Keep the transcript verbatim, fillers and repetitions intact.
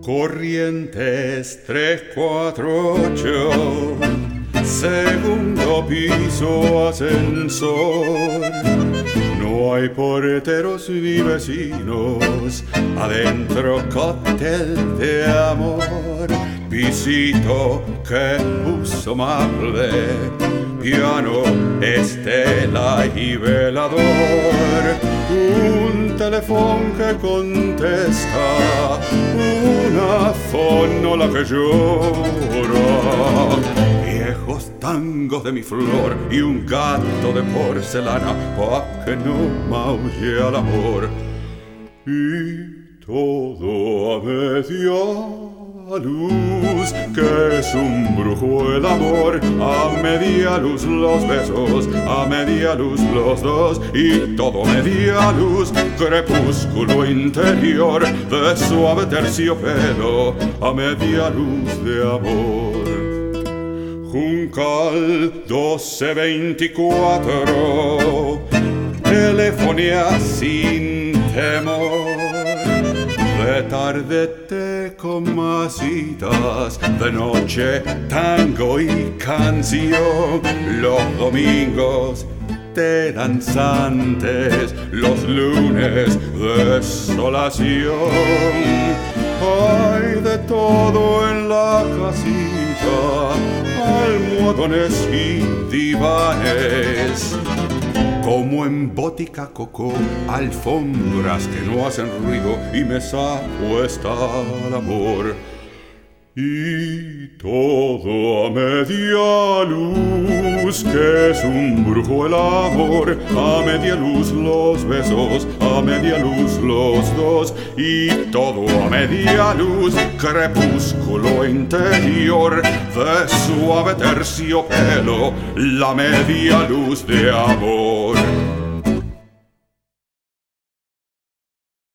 Corrientes tres cuatro ocho, segundo piso, ascensor. No hay porteros ni vecinos, adentro cóctel de amor. Pisito que puso amable, piano, estela y velador. Un teléfono que contesta, una fonola que llora. Viejos tangos de mi flor y un gato de porcelana, pa' que no maulle al amor. Y todo a media luz, que es un brujo el amor. A media luz los besos, a media luz los dos, y todo a media luz. Crepúsculo interior de suave terciopelo, a media luz de amor. Juncal doce veinticuatro, telefonía sin temor. De tarde te comasitas, de noche tango y canción. Los domingos te danzantes, los lunes desolación. Hay de todo en la casita, almohadones y divanes. Como en Botica Coco, alfombras que no hacen ruido y mesa puesta al amor. Y todo a media luz, que es un brujo el amor. A media luz los besos, a media luz los dos, y todo a media luz. Crepúsculo interior de suave terciopelo, la media luz de amor.